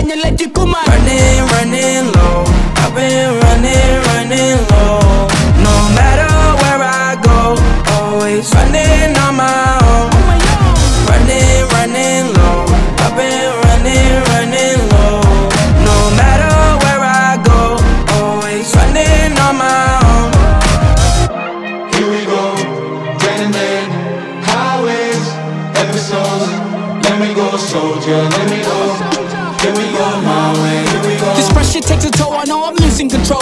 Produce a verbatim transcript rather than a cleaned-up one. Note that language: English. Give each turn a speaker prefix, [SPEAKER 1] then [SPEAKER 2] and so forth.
[SPEAKER 1] kanya leji kuman.
[SPEAKER 2] Running, running low, I've been running, running low. No matter where I go, always running on my own. Running, running low, I've been running, running low. No matter where I go, always running on my own.
[SPEAKER 3] Here we go, day and day, highways, episodes. Let me go, soldier, let me go. Here we go, my way, here we go.
[SPEAKER 1] This pressure takes a toll, I know I'm losing control.